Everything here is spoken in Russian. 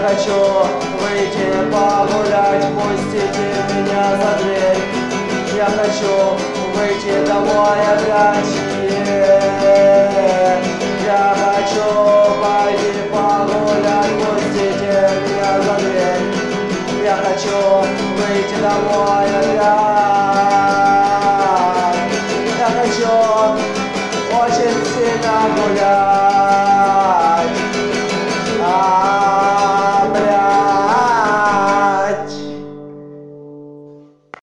хочу выйти погулять, пустите меня за дверь. Я хочу выйти домой опять. Я хочу пойти погулять, пустите меня за дверь. Я хочу выйти домой опять.